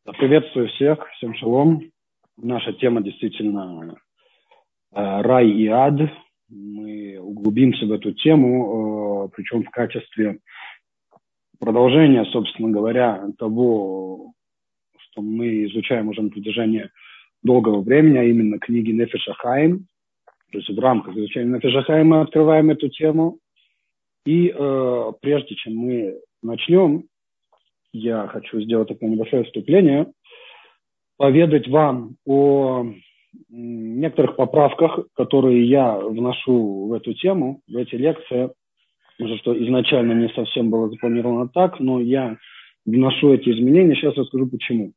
Приветствую всех, всем шалом. Наша тема действительно рай и ад. Мы углубимся в эту тему, причем в качестве продолжения, собственно говоря, того, что мы изучаем уже на протяжении долгого времени, а именно книги Нефеш ха-Хаим. То есть в рамках изучения Нефеш ха-Хаим мы открываем эту тему. И прежде чем мы начнем, я хочу сделать такое небольшое вступление, поведать вам о некоторых поправках, которые я вношу в эту тему, в эти лекции. Потому что изначально не совсем было запланировано так, но я вношу эти изменения. Сейчас расскажу почему.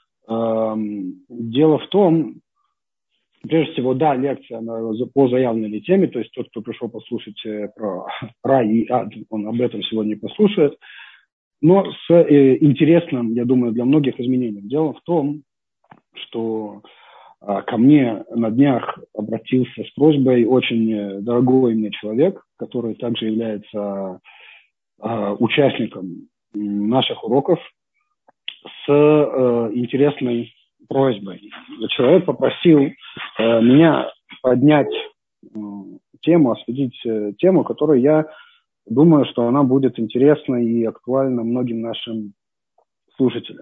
Дело в том, прежде всего, да, лекция по заявленной теме, то есть тот, кто пришел послушать про рай и ад, он об этом сегодня послушает. Но с интересным, я думаю, для многих изменением. Дело в том, что ко мне на днях обратился с просьбой очень дорогой мне человек, который также является участником наших уроков, с интересной просьбой. Человек попросил меня поднять тему, осветить тему, которую я думаю, что она будет интересна и актуальна многим нашим слушателям.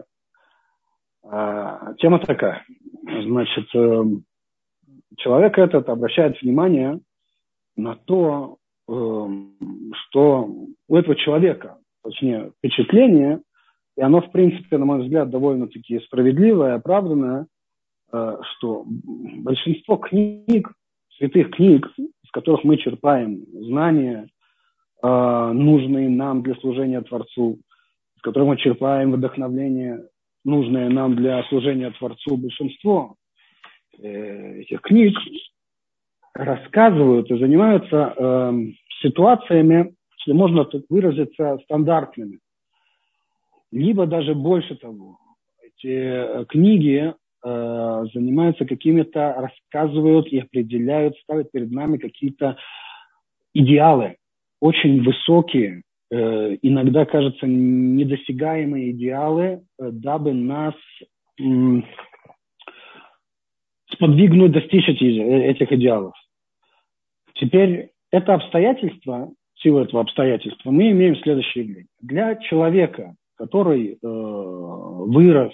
Тема такая. Значит, человек этот обращает внимание на то, что у этого человека, точнее, впечатление, и оно, в принципе, на мой взгляд, довольно-таки справедливое, оправданное, что большинство книг, святых книг, из которых мы черпаем знания, нужные нам для служения Творцу, из которых мы черпаем вдохновление, нужное нам для служения Творцу, большинство этих книг рассказывают и занимаются ситуациями, если можно так выразиться, стандартными. Либо даже больше того, эти книги занимаются какими-то, рассказывают и определяют, ставят перед нами какие-то идеалы, очень высокие, иногда, кажется, недосягаемые идеалы, дабы нас сподвигнуть достичь этих идеалов. Теперь это обстоятельство, в силу этого обстоятельства, мы имеем следующее явление. Для человека, который вырос,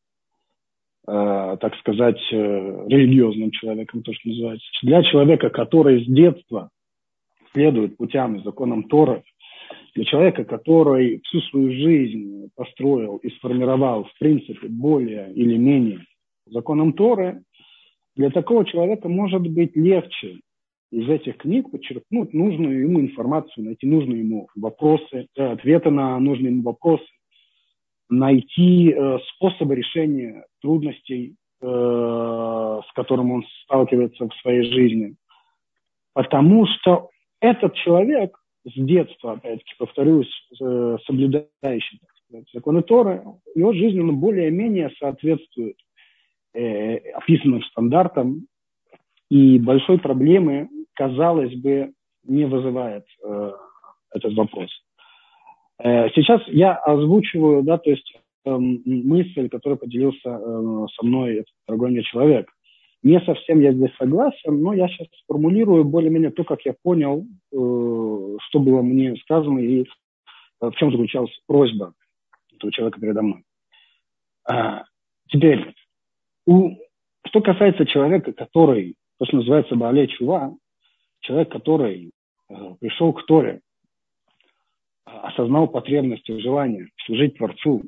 так сказать, религиозным человеком, то, что называется, для человека, который с детства следует путям и законам Торы, для человека, который всю свою жизнь построил и сформировал, в принципе, более или менее законом Торы, для такого человека может быть легче из этих книг подчеркнуть нужную ему информацию, найти нужные ему вопросы, ответы на нужные ему вопросы, найти способы решения трудностей, с которыми он сталкивается в своей жизни. Потому что этот человек с детства, опять-таки, повторюсь, соблюдающий, так сказать, законы Торы, его жизнь более-менее соответствует описанным стандартам, и большой проблемы, казалось бы, не вызывает этот вопрос. Сейчас я озвучиваю, да, то есть мысль, которую поделился со мной этот дорогой мне человек. Не совсем я здесь согласен, но я сейчас сформулирую более-менее то, как я понял, что было мне сказано и в чем заключалась просьба этого человека передо мной. Теперь, что касается человека, который, то, что называется Баалей Чува, человек, который пришел к Торе, осознал потребности, желание служить Творцу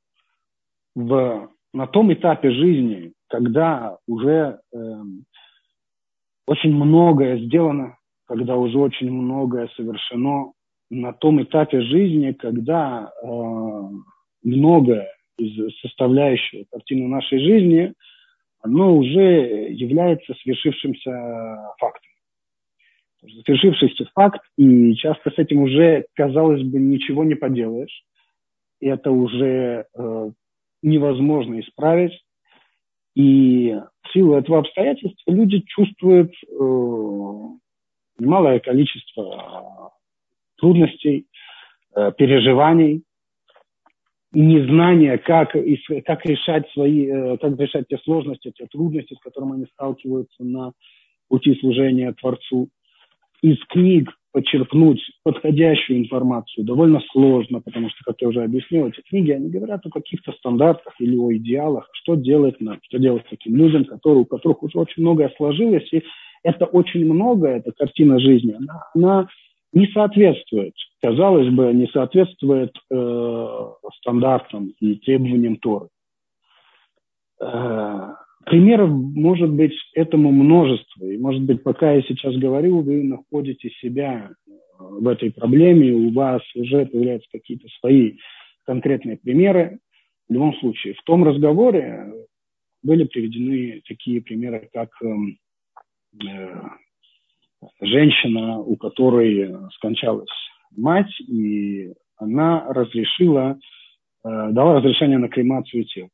на том этапе жизни, когда уже очень многое сделано, когда уже очень многое совершено, на том этапе жизни, когда многое из составляющего картины нашей жизни, оно уже является свершившимся фактом. Свершившийся факт, и часто с этим уже, казалось бы, ничего не поделаешь. И это уже невозможно исправить. И в силу этого обстоятельства люди чувствуют немалое количество трудностей, переживаний. незнание, как решать те сложности, те трудности, с которыми они сталкиваются на пути служения Творцу. Из книг почерпнуть подходящую информацию довольно сложно, потому что, как я уже объяснил, эти книги, они говорят о каких-то стандартах или о идеалах, что делать нам, что делать таким людям, у которых уже очень многое сложилось, и это очень многое, эта картина жизни, она не соответствует, казалось бы, не соответствует стандартам и требованиям Торы. Примеров может быть этому множество. И, может быть, пока я сейчас говорю, вы находите себя в этой проблеме, у вас уже появляются какие-то свои конкретные примеры. В любом случае, в том разговоре были приведены такие примеры, как женщина, у которой скончалась мать, и она дала разрешение на кремацию тела.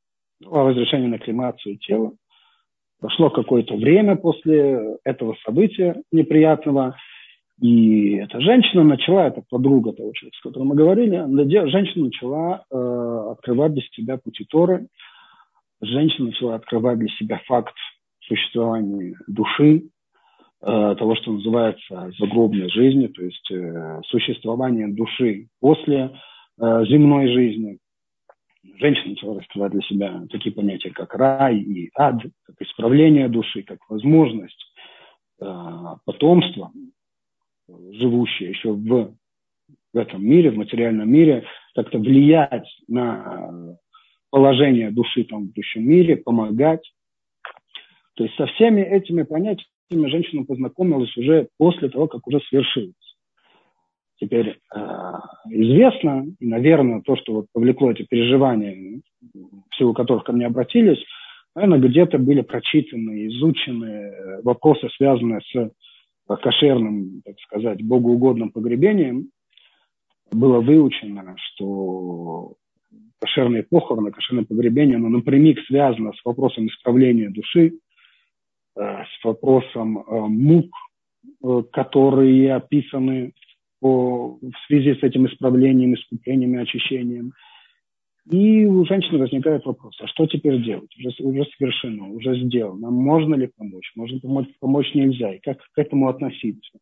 Прошло какое-то время после этого события неприятного, и эта женщина начала, это подруга того человека, с которым мы говорили, женщина начала открывать для себя пути Торы, женщина начала открывать для себя факт существования души, того, что называется загробной жизни, то есть существование души после земной жизни. Женщина начала раскрывать для себя такие понятия, как рай и ад, как исправление души, как возможность потомства, живущее еще в этом мире, в материальном мире, как-то влиять на положение души там, в будущем мире, помогать. То есть со всеми этими понятиями женщина познакомилась уже после того, как уже свершилось. Теперь известно, и, наверное, то, что вот повлекло эти переживания, в силу которых ко мне обратились, наверное, где-то были прочитаны, изучены вопросы, связанные с кошерным, так сказать, богоугодным погребением. Было выучено, что кошерные похороны, кошерное погребение, оно напрямик связано с вопросом исправления души, с вопросом мук, которые описаны в связи с этим исправлением, искуплением и очищением. И у женщины возникает вопрос, а что теперь делать? Уже совершено, уже сделано. Можно ли помочь? Можно помочь нельзя. И как к этому относиться?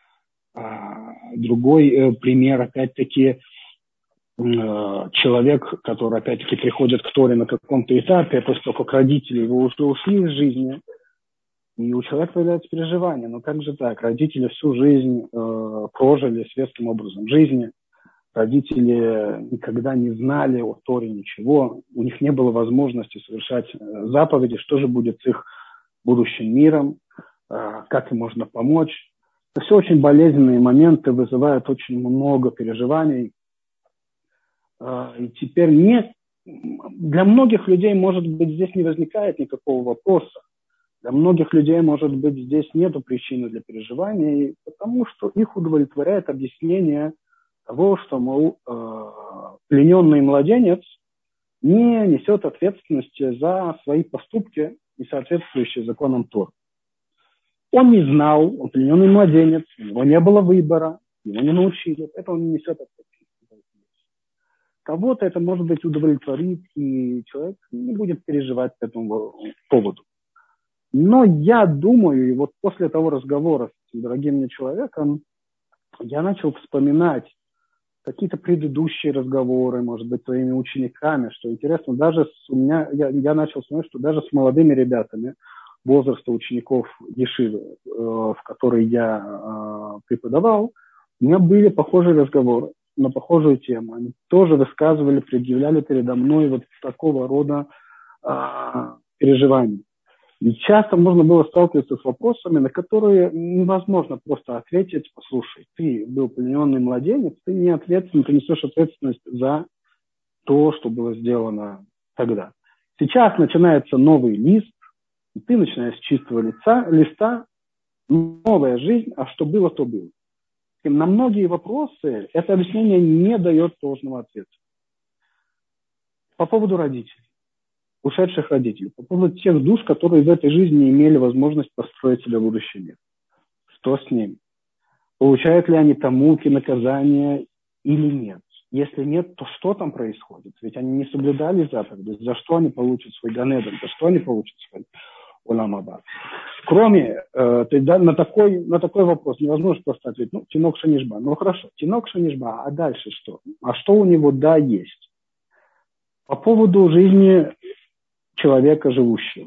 Другой пример, опять-таки, человек, который, опять-таки, приходит к Торе на каком-то этапе, после того, как родители его уже ушли из жизни, и у человека появляется переживание. Но как же так? Родители всю жизнь прожили светским образом жизни. Родители никогда не знали о Торе ничего. У них не было возможности совершать заповеди. Что же будет с их будущим миром? Как им можно помочь? Это все очень болезненные моменты, вызывают очень много переживаний. И теперь для многих людей, может быть, здесь не возникает никакого вопроса. Для многих людей, может быть, здесь нет причины для переживаний, потому что их удовлетворяет объяснение того, что, мол, плененный младенец не несет ответственности за свои поступки, не соответствующие законам Торы. Он не знал, он плененный младенец, у него не было выбора, его не научили, поэтому он не несет ответственности. Кого-то это, может быть, удовлетворит, и человек не будет переживать по этому поводу. Но я думаю, и вот после того разговора с этим дорогим мне человеком, я начал вспоминать какие-то предыдущие разговоры, может быть, своими учениками, что интересно, даже я начал вспоминать, что даже с молодыми ребятами возраста учеников Ешивы, в которой я преподавал, у меня были похожие разговоры на похожую тему. Они тоже высказывали, предъявляли передо мной вот такого рода переживания. И часто можно было сталкиваться с вопросами, на которые невозможно просто ответить: послушай, ты был плененный младенец, ты не ответственен, ты несешь ответственность за то, что было сделано тогда. Сейчас начинается новый лист, и ты начинаешь с чистого листа, новая жизнь, а что было, то было. И на многие вопросы это объяснение не дает должного ответа. По поводу родителей. Ушедших родителей, по поводу тех душ, которые в этой жизни имели возможность построить себе будущий мир. Что с ними? Получают ли они там муки, наказания или нет? Если нет, то что там происходит? Ведь они не соблюдали заповеди. За что они получат свой Ганеден? За что они получат свой Олам Аба? Кроме, на такой вопрос невозможно просто ответить, тинок шанишба. Хорошо, тинок шанишба, а дальше что? А что у него есть? По поводу жизни человека живущего.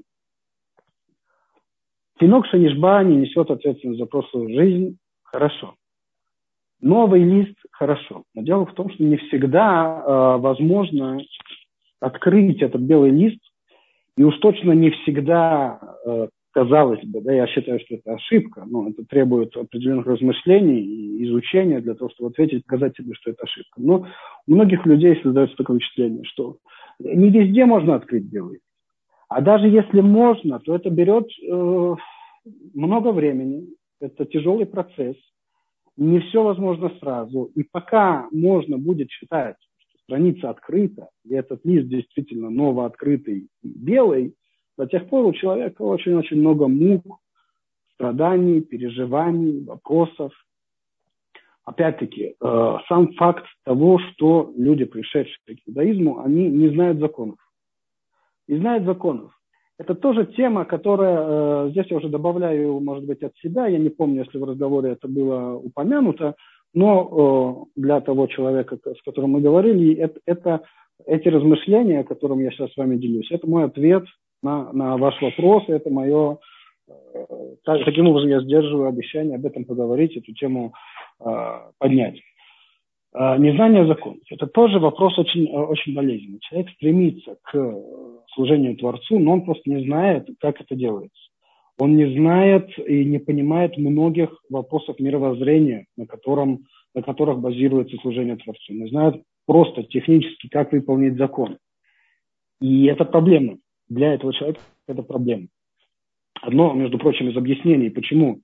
Тинок шанишба не несет ответственность за прошлую жизнь, хорошо. Новый лист – хорошо. Но дело в том, что не всегда возможно открыть этот белый лист, и уж точно не всегда, казалось бы, я считаю, что это ошибка, но это требует определенных размышлений и изучения для того, чтобы ответить, показать себе, что это ошибка. Но у многих людей создается такое впечатление, что не везде можно открыть белый лист. А даже если можно, то это берет много времени, это тяжелый процесс. Не все возможно сразу. И пока можно будет считать, что страница открыта, и этот лист действительно новооткрытый и белый, до тех пор у человека очень-очень много мук, страданий, переживаний, вопросов. Опять-таки, сам факт того, что люди, пришедшие к иудаизму, они не знают законов. Не знают законов. Это тоже тема, которая, здесь я уже добавляю, может быть, от себя, я не помню, если в разговоре это было упомянуто, но для того человека, с которым мы говорили, эти размышления, которым я сейчас с вами делюсь, это мой ответ на ваш вопрос, это мое, таким образом я сдерживаю обещание об этом поговорить, эту тему поднять. Незнание законов. Это тоже вопрос очень, очень болезненный. Человек стремится к служению Творцу, но он просто не знает, как это делается. Он не знает и не понимает многих вопросов мировоззрения, на которых базируется служение Творцу. Не знает просто технически, как выполнить закон. И это проблема. Для этого человека это проблема. Одно, между прочим, из объяснений, почему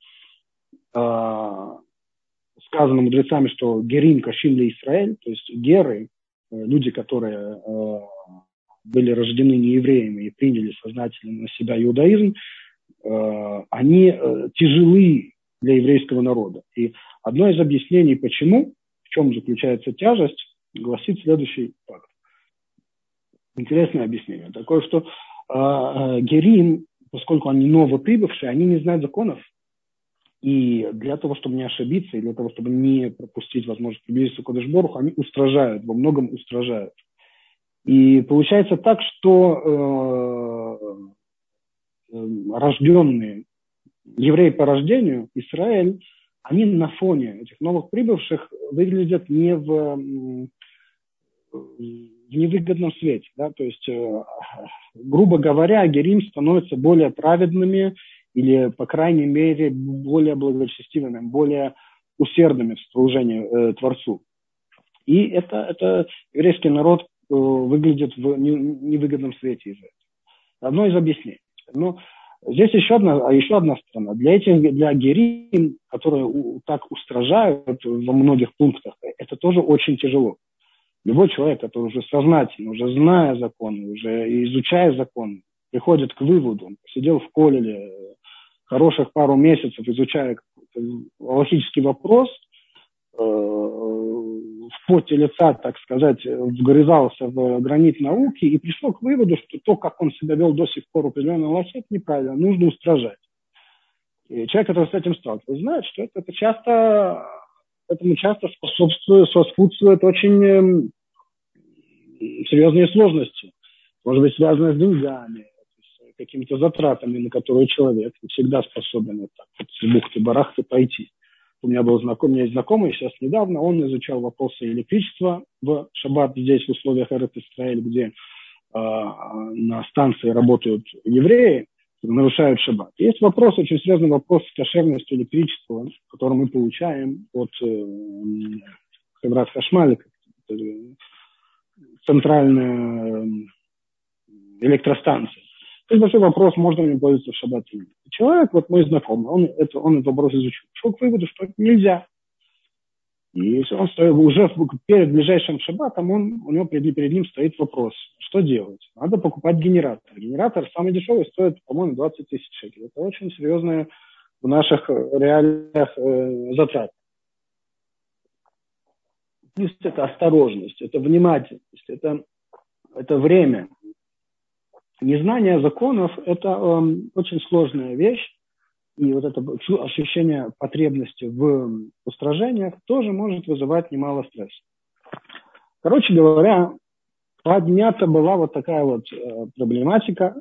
сказано мудрецами, что герим кашим ле Исраэль, то есть геры, люди, которые были рождены неевреями и приняли сознательно на себя иудаизм, они тяжелы для еврейского народа. И одно из объяснений, почему, в чем заключается тяжесть, гласит следующий факт. Интересное объяснение. Такое, что герим, поскольку они новоприбывшие, они не знают законов. И для того, чтобы не ошибиться, и для того, чтобы не пропустить возможность приблизиться к Кодеш-Боруху, они устражают, во многом устражают. И получается так, что рожденные, евреи по рождению, Израиль, они на фоне этих новых прибывших выглядят не в невыгодном свете. Да? То есть, грубо говоря, герим становятся более праведными, или, по крайней мере, более благочестивыми, более усердными в служении Творцу. И это еврейский народ выглядит в невыгодном свете из-за этого. Одно из объяснений. Но здесь еще одна сторона. Для герим, которые так устражают во многих пунктах, это тоже очень тяжело. Любой человек, который уже сознательно, уже зная законы, уже изучая законы, приходит к выводу, он посидел в колледже хороших пару месяцев, изучая логический вопрос, в поте лица, так сказать, вгрызался в гранит науки и пришел к выводу, что то, как он себя вел до сих пор в определенной лохе, это неправильно, нужно устражать. И человек, который с этим сталкивается, знает, что этому часто сопутствуют очень серьезные сложности, может быть, связанные с деньгами, с какими-то затратами, на которые человек не всегда способен с бухты-барахты пойти. У меня есть знакомый, сейчас недавно, он изучал вопросы электричества в шаббат здесь, в условиях Эрец-Исраэль, где на станции работают евреи, нарушают шаббат. Есть очень серьезный вопрос с кошерностью электричества, который мы получаем от Хеврат Хашмаль, центральная электростанция. Это большой вопрос, можно ли пользоваться в шаббат или нет. Человек, мой знакомый, он этот вопрос изучил. Пришел к выводу, что это нельзя. И он стоит, уже перед ближайшим шаббатом у него перед ним стоит вопрос, что делать. Надо покупать генератор. Генератор самый дешевый стоит, по-моему, 20 тысяч шекелей. Это очень серьезные в наших реалиях затраты. это осторожность, это внимательность, это время. Незнание законов – это очень сложная вещь, и вот это ощущение потребности в устражениях тоже может вызывать немало стресса. Короче говоря, поднята была вот такая вот проблематика,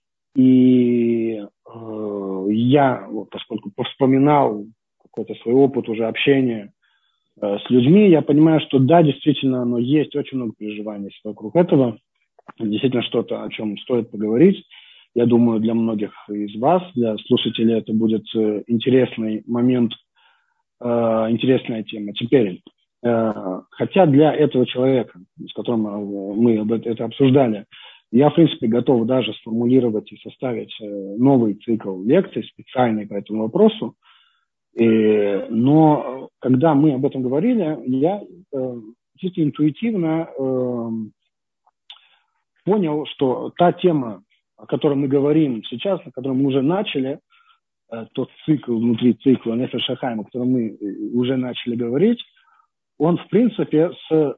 и я, поскольку вспоминал какой-то свой опыт уже общения с людьми, я понимаю, что да, действительно, есть очень много переживаний вокруг этого, действительно что-то, о чем стоит поговорить. Я думаю, для многих из вас, для слушателей, это будет интересный момент, интересная тема. Теперь, хотя для этого человека, с которым мы это обсуждали, я, в принципе, готов даже сформулировать и составить новый цикл лекций, специальный по этому вопросу. Но когда мы об этом говорили, я чисто интуитивно понял, что та тема, о которой мы говорим сейчас, о которой мы уже начали, тот цикл внутри цикла Нефеш ха-Хаим, о котором мы уже начали говорить, он, в принципе, с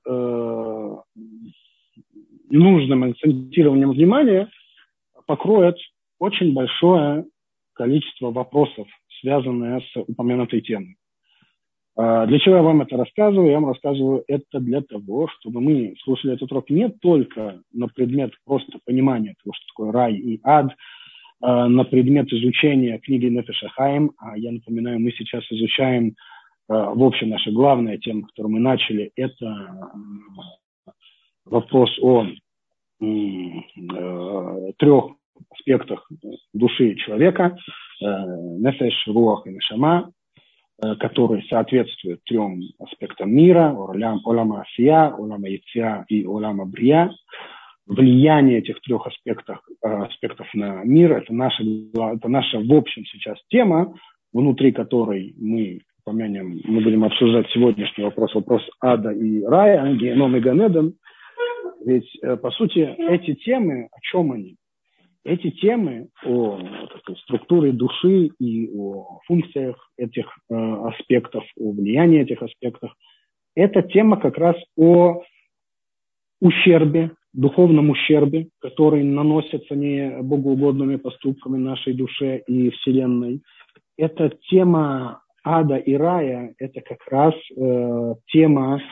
нужным акцентированием внимания покроет очень большое количество вопросов, связанных с упомянутой темой. Для чего я вам это рассказываю? Я вам рассказываю это для того, чтобы мы слушали этот урок не только на предмет просто понимания того, что такое рай и ад, на предмет изучения книги Нефеш ха-Хаим, а я напоминаю, мы сейчас изучаем, в общем, наша главная тема, которую мы начали, это вопрос о 3 аспектах души человека, нефеш, руах и нешама, которые соответствуют 3 аспектам мира, олама асия, олама яция и олама брия. Влияние этих 3 аспектов на мир, это наша, в общем, сейчас тема, внутри которой мы будем обсуждать сегодняшний вопрос ада и рая, геном и ганеден. Ведь, по сути, эти темы, о чем они? Эти темы о структуре души и о функциях этих аспектов, о влиянии этих аспектов, это тема как раз о ущербе, духовном ущербе, который наносится не богоугодными поступками нашей душе и Вселенной. Это тема ада и рая, это как раз тема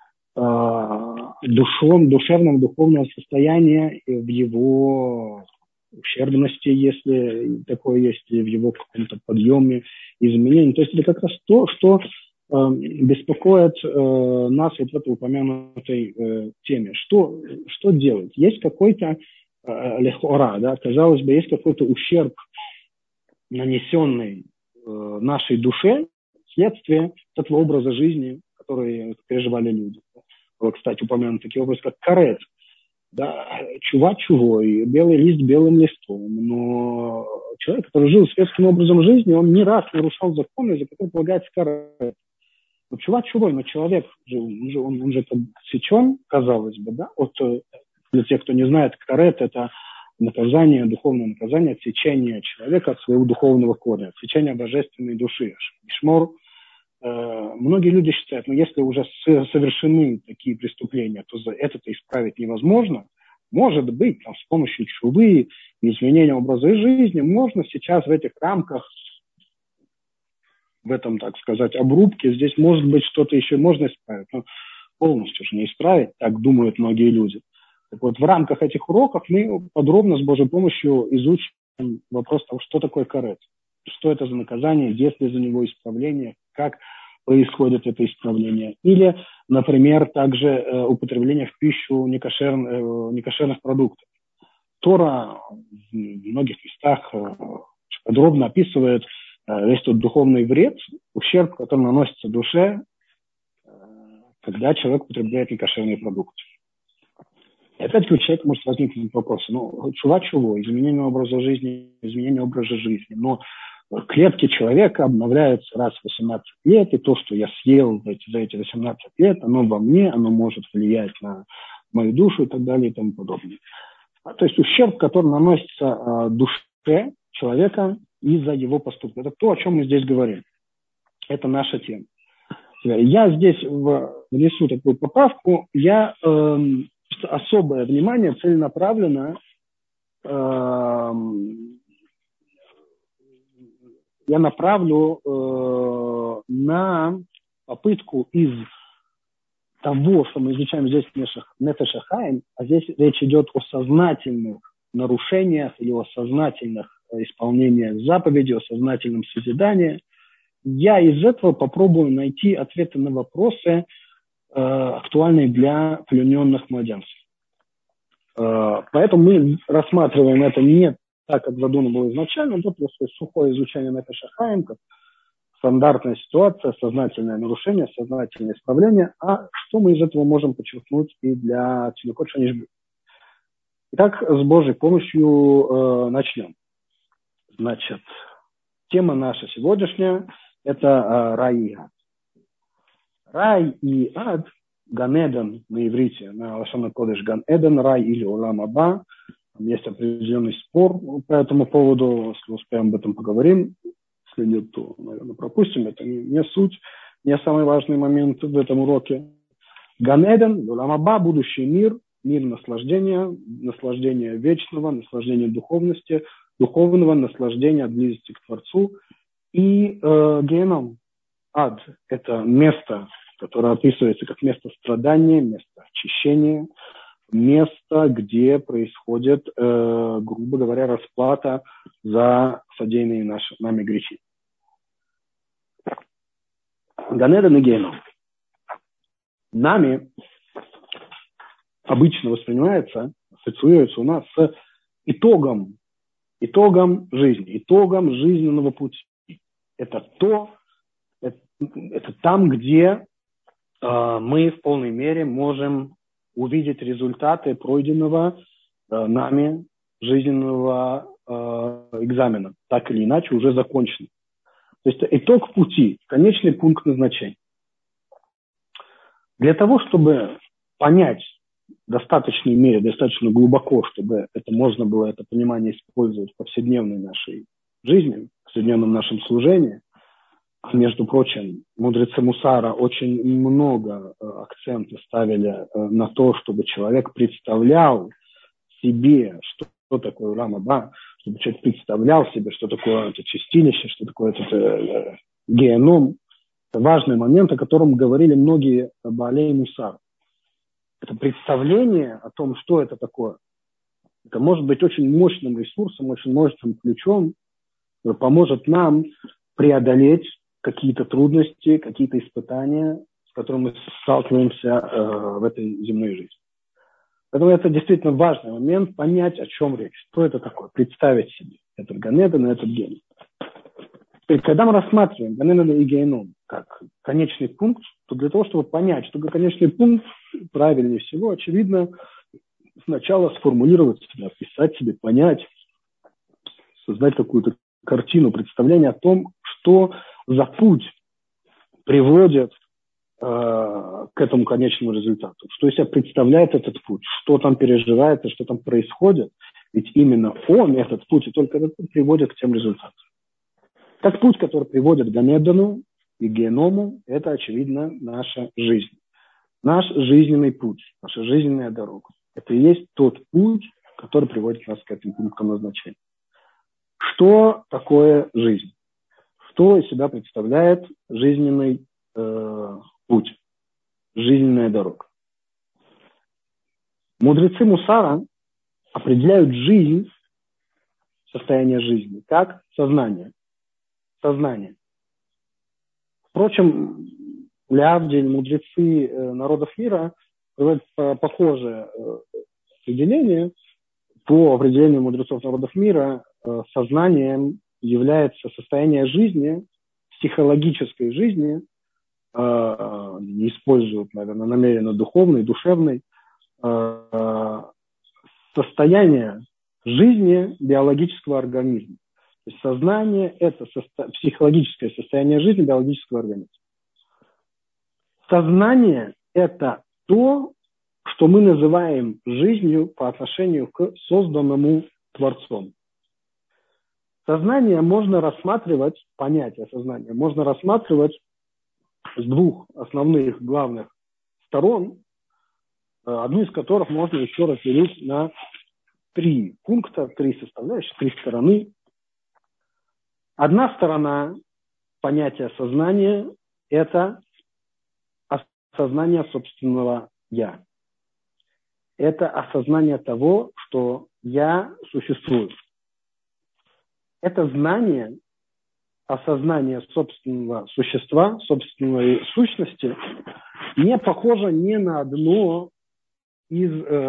душевного, духовного состояния в его ущербности, если такое есть, в его каком-то подъеме, изменении. То есть это как раз то, что беспокоит нас вот в этой упомянутой теме. Что делать? Есть какой-то лехора, да, казалось бы, есть какой-то ущерб, нанесенный нашей душе вследствие этого образа жизни, который переживали люди. Вот, кстати, упомянут такие образы, как карет. Да, чува чувой, белый лист белым листом. Но человек, который жил светским образом жизни, он не раз нарушал законы, за которые полагается карет. Но чува чувой, но человек, он же отсечен, казалось бы, да? Вот для тех, кто не знает, карет – это наказание, духовное наказание, отсечение человека от своего духовного корня, отсечение божественной души. Шмор. Многие люди считают, если уже совершены такие преступления, то это-то исправить невозможно. Может быть, с помощью чувы, изменения образа жизни, можно сейчас в этих рамках, в этом, так сказать, обрубке, здесь может быть что-то еще можно исправить, но полностью же не исправить, так думают многие люди. Так вот, в рамках этих уроков мы подробно с Божьей помощью изучим вопрос того, что такое карет, что это за наказание, есть ли за него исправление, как происходит это исправление. Или, например, также употребление в пищу некошерных продуктов. Тора в многих местах подробно описывает весь тот духовный вред, ущерб, который наносится душе, когда человек употребляет некошерные продукты. И опять-таки у человека может возникнуть вопрос, чува-чува, изменение образа жизни, но клетки человека обновляются раз в 18 лет, и то, что я съел за эти 18 лет, оно во мне, оно может влиять на мою душу и так далее и тому подобное. То есть ущерб, который наносится душе человека из-за его поступка. Это то, о чем мы здесь говорим. Это наша тема. Я здесь внесу такую поправку. Я особое внимание целенаправленно я направлю на попытку из того, что мы изучаем здесь Нефеш ха-Хаим, а здесь речь идет о сознательных нарушениях или о сознательных исполнениях заповедей, о сознательном созидании. Я из этого попробую найти ответы на вопросы, актуальные для плененных младенцев. Поэтому мы рассматриваем это не так, как задумано было изначально, это просто сухое изучение Нефеш ха-Хаим, как стандартная ситуация, сознательное нарушение, сознательное исправление, а что мы из этого можем подчеркнуть и для Тинукот Шанишбы. Итак, с Божьей помощью начнем. Значит, тема наша сегодняшняя – это рай и ад. Рай и ад, Ган-Эден на иврите, на лашон кодеш Ган-Эден, рай или Олам Аба. Есть определенный спор по этому поводу, если успеем об этом поговорим. Если нет, то, наверное, пропустим. Это не суть, не самый важный момент в этом уроке. Ган-Эден, Олам Аба, будущий мир, мир наслаждения вечного, наслаждения духовности, духовного наслаждения от близости к Творцу. И геном, ад – это место, которое описывается как место страдания, место очищения, место, где происходит, грубо говоря, расплата за содеянные нами грехи. Ган-Эден и геном нами обычно воспринимается, ассоциируется у нас с итогом жизни, итогом жизненного пути. Это там, где мы в полной мере можем увидеть результаты пройденного нами жизненного экзамена, так или иначе уже закончен. То есть итог пути, конечный пункт назначения. Для того, чтобы понять в достаточной мере, достаточно глубоко, чтобы можно было это понимание использовать в повседневной нашей жизни, в повседневном нашем служении. Между прочим, мудрецы Мусара очень много акцента ставили на то, чтобы человек представлял себе, что такое Олам Аба, чтобы человек представлял себе, что такое это чистилище, что такое это геном. Это важный момент, о котором говорили многие Баалей Мусар. Это представление о том, что это такое. Это может быть очень мощным ресурсом, очень мощным ключом, который поможет нам преодолеть какие-то трудности, какие-то испытания, с которыми мы сталкиваемся в этой земной жизни. Поэтому это действительно важный момент, понять, о чем речь, что это такое, представить себе этот Ган-Эден и этот геном. Теперь, когда мы рассматриваем Ган-Эден и геном как конечный пункт, то для того, чтобы понять, что конечный пункт, правильнее всего, очевидно, сначала сформулировать себя, описать себе, понять, создать какую-то картину, представление о том, что за путь приводит к этому конечному результату. Что из себя представляет этот путь, что там переживается, что там происходит. Ведь именно он, этот путь, и только этот путь приводит к тем результатам. Так путь, который приводит к Ган-Эдену и геному, это, очевидно, наша жизнь. Наш жизненный путь, наша жизненная дорога. Это и есть тот путь, который приводит нас к этим пунктам назначения. Что такое жизнь? Что из себя представляет жизненный путь, жизненная дорога? Мудрецы Мусара определяют жизнь, состояние жизни, как сознание. Сознание. Впрочем, лявдиль, мудрецы народов мира проводят похожее определение. По определению мудрецов народов мира, сознанием является состояние жизни, психологической жизни, не используют, наверное, намеренно духовный, душевный, состояние жизни биологического организма. То есть сознание – это психологическое состояние жизни биологического организма. Сознание – это то, что мы называем жизнью по отношению к созданному Творцом. Сознание можно рассматривать, понятие сознания можно рассматривать с двух основных главных сторон, одну из которых можно еще разделить на 3 пункта, 3 составляющих, 3 стороны. Одна сторона понятия сознания – это осознание собственного «я». Это осознание того, что я существую. Это знание, осознание собственного существа, собственной сущности не похоже ни на одно из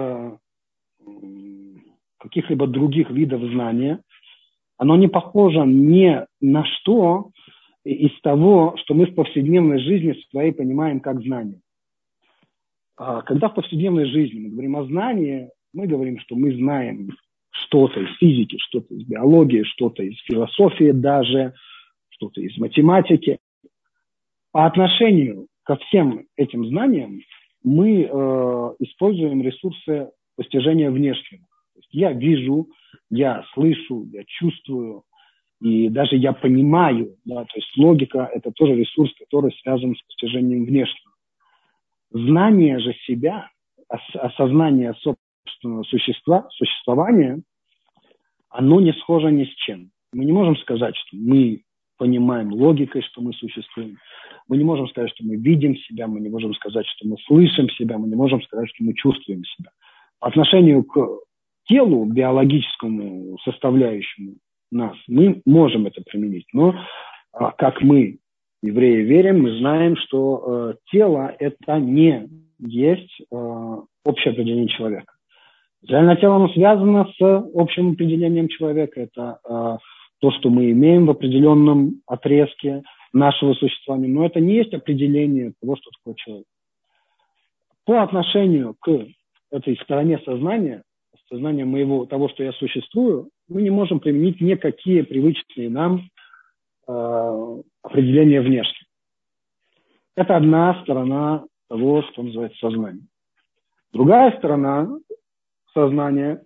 каких-либо других видов знания. Оно не похоже ни на что из того, что мы в повседневной жизни своей понимаем как знание. Когда в повседневной жизни мы говорим о знании, мы говорим, что мы знаем что-то из физики, что-то из биологии, что-то из философии даже, что-то из математики. По отношению ко всем этим знаниям мы используем ресурсы постижения внешнего. То есть я вижу, я слышу, я чувствую, и даже я понимаю. Да, то есть логика – это тоже ресурс, который связан с постижением внешнего. Знание же себя, осознание собственного существования, оно не схоже ни с чем. Мы не можем сказать, что мы понимаем логикой, что мы существуем. Мы не можем сказать, что мы видим себя, мы не можем сказать, что мы слышим себя, мы не можем сказать, что мы чувствуем себя. По отношению к телу, биологическому составляющему нас, мы можем это применить. Но как мы, евреи, верим, мы знаем, что тело – это не есть общее определение человека. Реальное тело, оно связано с общим определением человека. Это то, что мы имеем в определенном отрезке нашего существования. Но это не есть определение того, что такое человек. По отношению к этой стороне сознания, сознания моего, того, что я существую, мы не можем применить никакие привычные нам определения внешне. Это одна сторона того, что называется сознание. Другая сторона сознания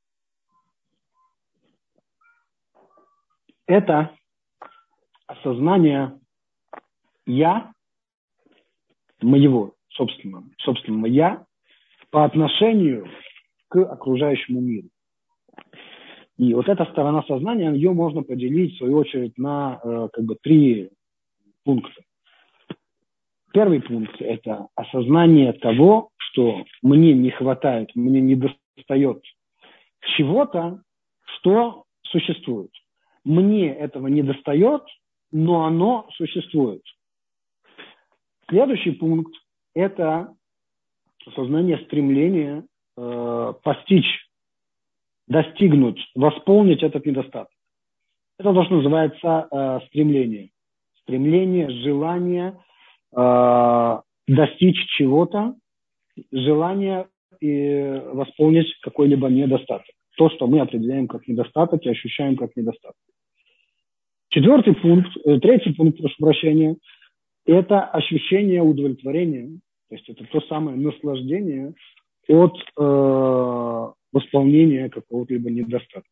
– это осознание «я», моего собственного «я» по отношению к окружающему миру. И вот эта сторона сознания, ее можно поделить, в свою очередь, на 3 пункта. Первый пункт – это осознание того, что мне не хватает, мне недостает чего-то, что существует. Мне этого недостает, но оно существует. Следующий пункт – это осознание стремления постичь, достигнуть, восполнить этот недостаток. Это то, что называется стремление. Стремление, желание достичь чего-то, желание восполнить какой-либо недостаток. То, что мы определяем как недостаток и ощущаем как недостаток. Третий пункт, прошу прощения, это ощущение удовлетворения. То есть это то самое наслаждение от восполнения какого-либо недостатка.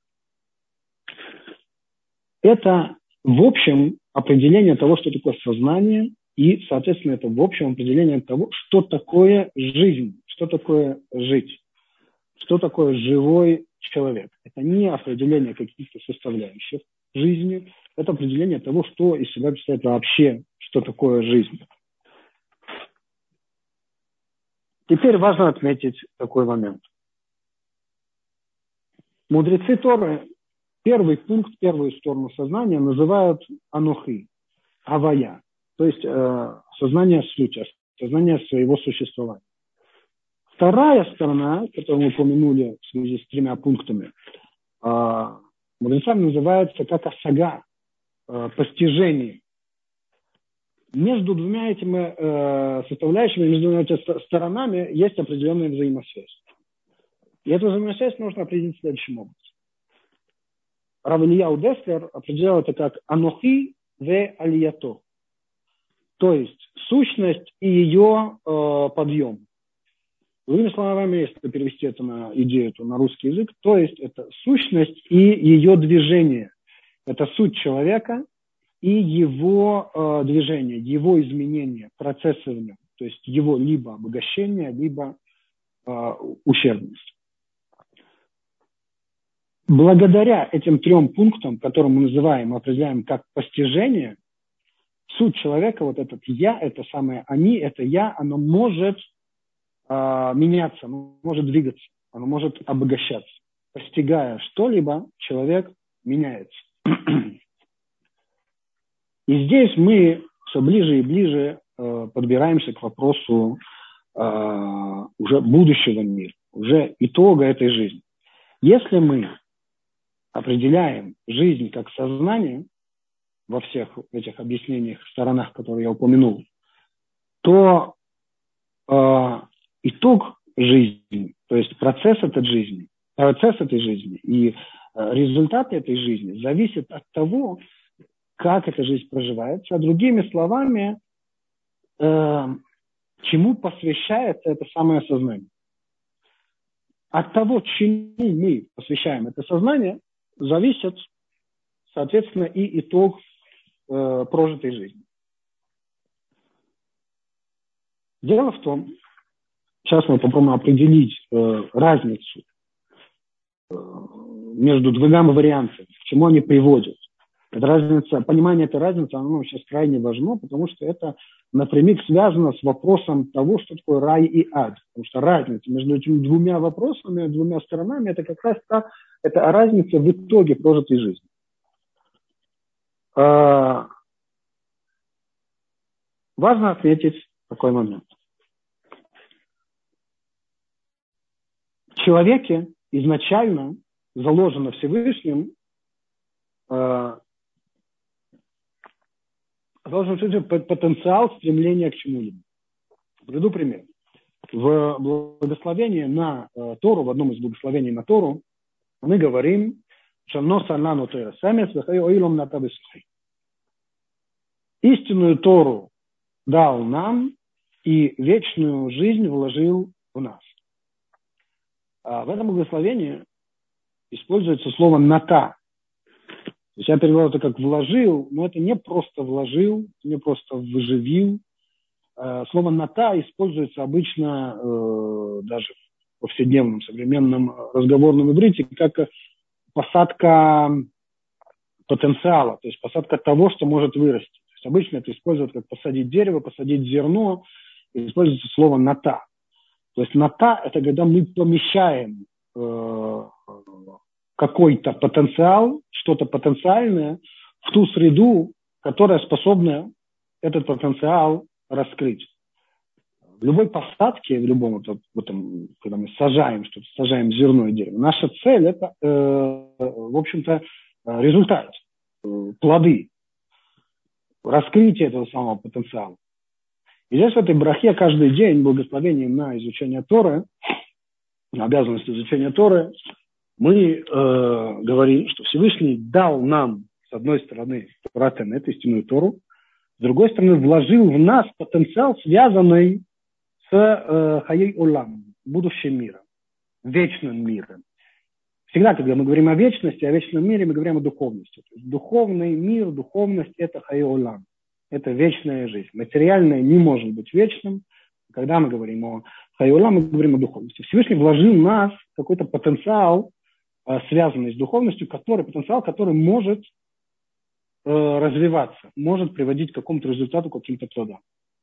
Это в общем определение того, что такое сознание, и, соответственно, это в общем определение того, что такое жизнь, что такое жить, что такое живой человек. Это не определение каких-то составляющих жизни, это определение того, что из себя представляет вообще, что такое жизнь. Теперь важно отметить такой момент. Мудрецы Торы первый пункт, первую сторону сознания называют анохи, авая, то есть сознание сути, сознание своего существования. Вторая сторона, которую мы упомянули в связи с 3 пунктами, мудрецами называется как асага, постижение. Между 2 этими составляющими, между 2 этими сторонами есть определенная взаимосвязь. И эту взаимосвязь можно определить следующим образом. Рав Ильяу Деслер определял это как анохи ве алията, то есть сущность и ее подъем. Другими словами, если перевести это на идею, то на русский язык, то есть это сущность и ее движение. Это суть человека и его движение, его изменение, процессы в нем. То есть его либо обогащение, либо ущербность. Благодаря этим 3 пунктам, которые мы называем, определяем как постижение, суть человека, вот этот «я», это самое «они», это «я», оно может меняться, оно может двигаться, оно может обогащаться. Постигая что-либо, человек меняется. И здесь мы все ближе и ближе подбираемся к вопросу уже будущего мира, уже итога этой жизни. Если мы определяем жизнь как сознание во всех этих объяснениях, сторонах, которые я упомянул, то итог жизни, то есть процесс этой жизни и результаты этой жизни зависят от того, как эта жизнь проживается. А другими словами, чему посвящается это самое сознание. От того, чему мы посвящаем это сознание, зависит, соответственно, и итог прожитой жизни. Дело в том, сейчас мы попробуем определить разницу между 2 вариантами, к чему они приводят. Эта разница, понимание этой разницы, оно нам сейчас крайне важно, потому что это напрямик связано с вопросом того, что такое рай и ад. Потому что разница между этими 2 вопросами, 2 сторонами, это как раз это разница в итоге прожитой жизни. Важно отметить такой момент. В человеке изначально заложено Всевышним потенциал стремления к чему-либо. Приведу пример. В благословении на Тору, в одном из благословений на Тору, мы говорим, истинную Тору дал нам и вечную жизнь вложил в нас. В этом благословении используется слово «ната». То есть я перевел это как «вложил», но это не просто «вложил», не просто «выживил». Слово «ната» используется обычно даже в повседневном, современном разговорном иврите как посадка потенциала, то есть посадка того, что может вырасти. То есть обычно это используют как посадить дерево, посадить зерно, и используется слово «ната». То есть «ната» – это когда мы помещаем какой-то потенциал, что-то потенциальное в ту среду, которая способна этот потенциал раскрыть. В любой посадке, в любом, когда мы сажаем что-то, сажаем зерно и дерево, наша цель – это, в общем-то, результат, плоды, раскрытие этого самого потенциала. И здесь в этой брахе каждый день благословение на изучение Торы, на обязанность изучения Торы, мы говорим, что Всевышний дал нам, с одной стороны, Торатен, эту истинную Тору, с другой стороны, вложил в нас потенциал, связанный с Хаей Олам, будущим миром, вечным миром. Всегда, когда мы говорим о вечности, о вечном мире, мы говорим о духовности. То есть духовный мир, духовность – это Хаей Олам, это вечная жизнь. Материальное не может быть вечным. Когда мы говорим о Хаей Олам, мы говорим о духовности. Всевышний вложил в нас какой-то потенциал, связанный с духовностью, потенциал, который может развиваться, может приводить к какому-то результату, к каким-то плодам.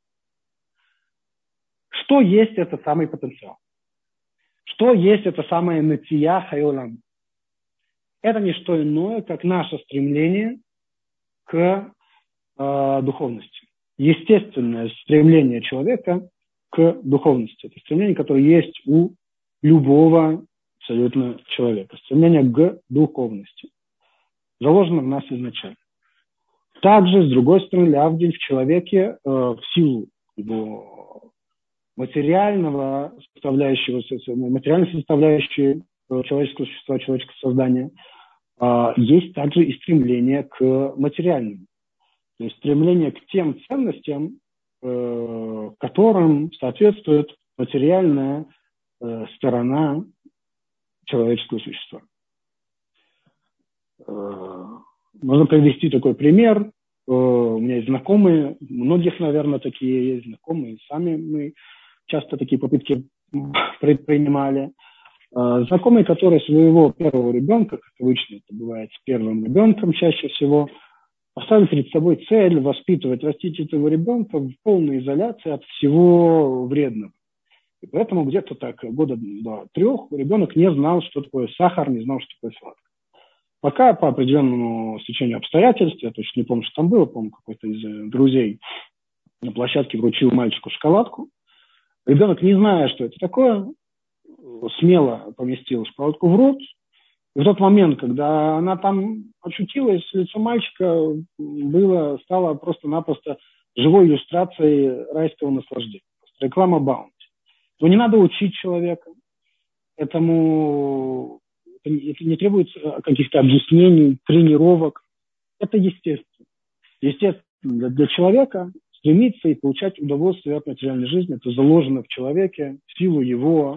Что есть этот самый потенциал? Что есть это самое натия Хаей Олам? Это не что иное, как наше стремление к духовности. Естественное стремление человека к духовности. Это стремление, которое есть у любого абсолютно человека. Стремление к духовности. Заложено в нас изначально. Также, с другой стороны, лявдин в человеке в силу его материальной составляющей человеческого существа, человеческого создания, есть также и стремление к материальному. То есть стремление к тем ценностям, которым соответствует материальная сторона человеческого существа. Можно привести такой пример. у меня есть знакомые, многих, наверное, такие есть знакомые, сами мы часто такие попытки предпринимали. Знакомые, которые своего первого ребенка, как обычно это бывает с первым ребенком чаще всего, поставили перед собой цель воспитывать, растить этого ребенка в полной изоляции от всего вредного. И поэтому где-то так года до 3 ребенок не знал, что такое сахар, не знал, что такое сладкое. Пока по определенному стечению обстоятельств, я точно не помню, что там было, помню, какой-то из друзей на площадке вручил мальчику шоколадку. Ребенок, не зная, что это такое, смело поместил шоколадку в рот. И в тот момент, когда она там очутилась, лицо мальчика стало просто-напросто живой иллюстрацией райского наслаждения. Реклама Баунти. Но не надо учить человека. Этому это не требуется каких-то объяснений, тренировок. Это естественно. Естественно, для человека стремиться и получать удовольствие от материальной жизни. Это заложено в человеке в силу его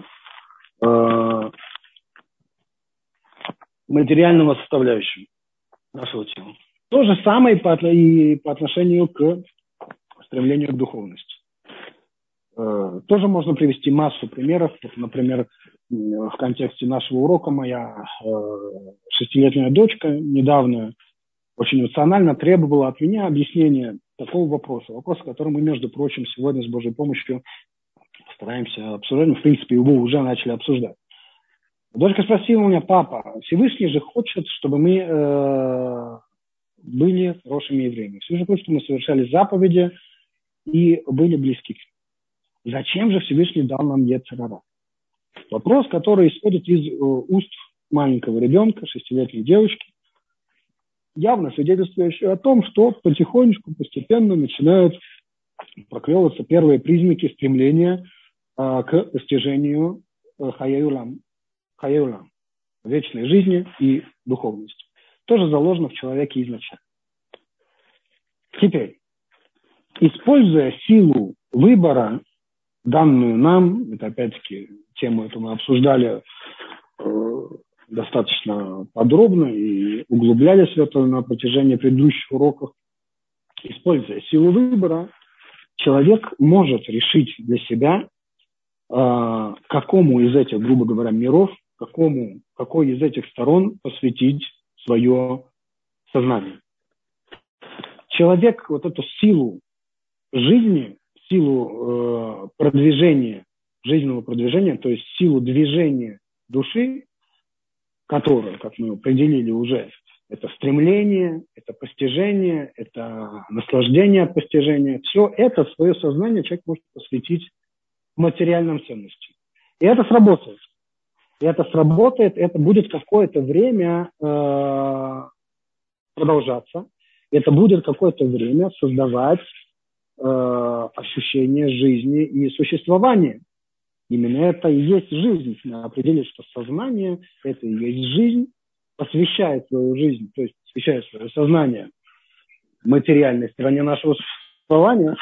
материального составляющего нашего тела. То же самое и по отношению к стремлению к духовности. Тоже можно привести массу примеров. Например, в контексте нашего урока моя 6-летняя дочка недавно очень эмоционально требовала от меня объяснения такого вопроса. Вопрос, который мы, между прочим, сегодня с Божьей помощью стараемся обсуждать. Мы, в принципе, его уже начали обсуждать. Дочка спросила у меня: папа, Всевышний же хочет, чтобы мы были хорошими евреями. Всевышний хочет, чтобы мы совершали заповеди и были близки к нему. Зачем же Всевышний дал нам йецер гара? Вопрос, который исходит из уст маленького ребенка, 6-летней девочки, явно свидетельствующий о том, что потихонечку, постепенно начинают проклевываться первые признаки стремления к достижению хаяюлам, вечной жизни и духовности. Тоже заложено в человеке изначально. Теперь, используя силу выбора, данную нам, это опять-таки тему эту мы обсуждали достаточно подробно и углублялись в это на протяжении предыдущих уроков, используя силу выбора, человек может решить для себя, какому из этих, грубо говоря, миров, какой из этих сторон посвятить свое сознание. Человек вот эту силу жизни, силу продвижения, жизненного продвижения, то есть силу движения души, которая, как мы определили уже, это стремление, это постижение, это наслаждение от постижения, все это свое сознание человек может посвятить материальным ценностям. И это сработает. Это будет какое-то время продолжаться. Это будет какое-то время создавать ощущение жизни и существования. Именно это и есть жизнь. Мы определили, что сознание – это и есть жизнь, посвящает свою жизнь, то есть посвящает свое сознание материальной стороне нашего существования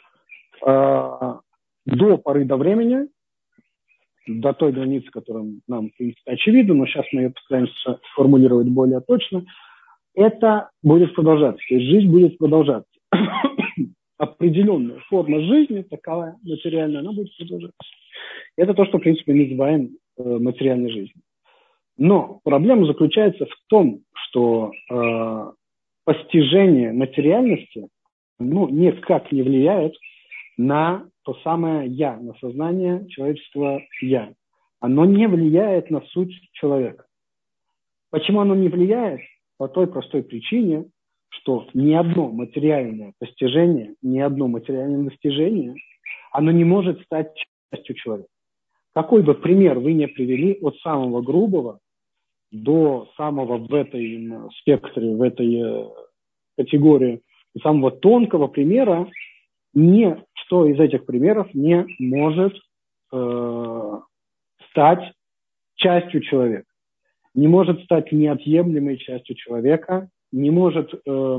до поры до времени, до той границы, которая нам, в принципе, очевидна, но сейчас мы ее постараемся сформулировать более точно, это будет продолжаться, то есть жизнь будет продолжаться. Определенная форма жизни, такая материальная, она будет продолжаться. Это то, что, в принципе, мы называем материальной жизнью. Но проблема заключается в том, что постижение материальности никак не влияет на то самое «я», на сознание человечества «я». Оно не влияет на суть человека. Почему оно не влияет? По той простой причине, что ни одно материальное постижение, ни одно материальное достижение, оно не может стать частью человека. Какой бы пример вы ни привели, от самого грубого до самого в этой спектре, в этой категории, самого тонкого примера, ничто из этих примеров не может стать частью человека, не может стать неотъемлемой частью человека, не может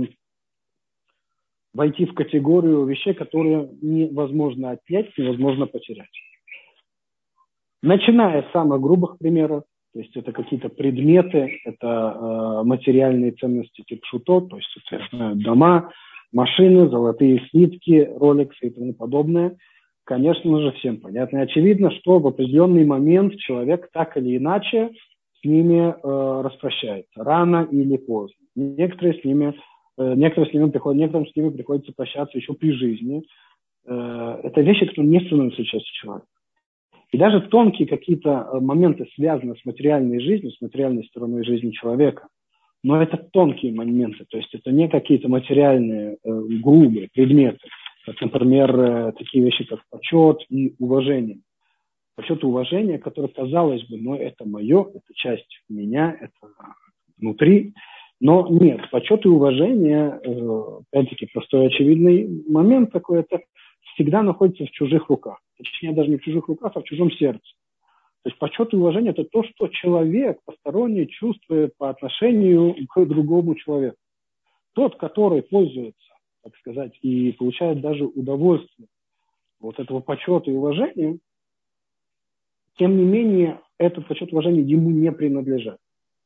войти в категорию вещей, которые невозможно отнять, невозможно потерять. Начиная с самых грубых примеров, то есть это какие-то предметы, это материальные ценности типа шутот, то есть это дома, машины, золотые слитки, роликсы и тому подобное. Конечно же, всем понятно и очевидно, что в определенный момент человек так или иначе с ними распрощается, рано или поздно. Некоторым с ними приходится прощаться еще при жизни. Это вещи, которые не становятся частью человека. И даже тонкие какие-то моменты связаны с материальной жизнью, с материальной стороной жизни человека. Но это тонкие моменты, то есть это не какие-то материальные, грубые предметы, как, например, такие вещи, как почет и уважение. Почет и уважение, которое, казалось бы, это мое, это часть меня, это внутри. Но нет, почет и уважение, опять-таки, простой очевидный момент такой, это всегда находится в чужих руках. Точнее, даже не в чужих руках, а в чужом сердце. То есть почет и уважение – это то, что человек посторонний чувствует по отношению к другому человеку. Тот, который пользуется, так сказать, и получает даже удовольствие вот этого почета и уважения, тем не менее, этот почет и уважение ему не принадлежат.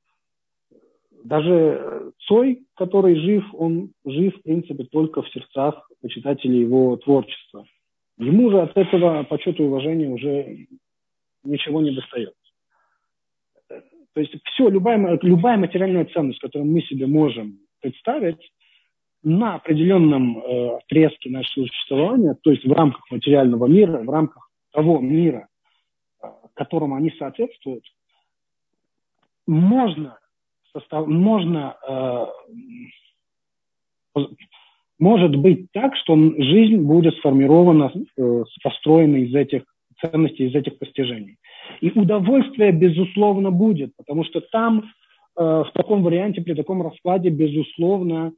Даже Цой, который жив, он жив, в принципе, только в сердцах почитателей его творчества. Ему же от этого почета и уважения уже ничего не достается. То есть все, любая материальная ценность, которую мы себе можем представить, на определенном отрезке нашего существования, то есть в рамках материального мира, в рамках того мира, которому они соответствуют, может быть так, что жизнь будет сформирована, построена из этих ценностей, из этих постижений. И удовольствие, безусловно, будет, потому что там, в таком варианте, при таком раскладе, безусловно,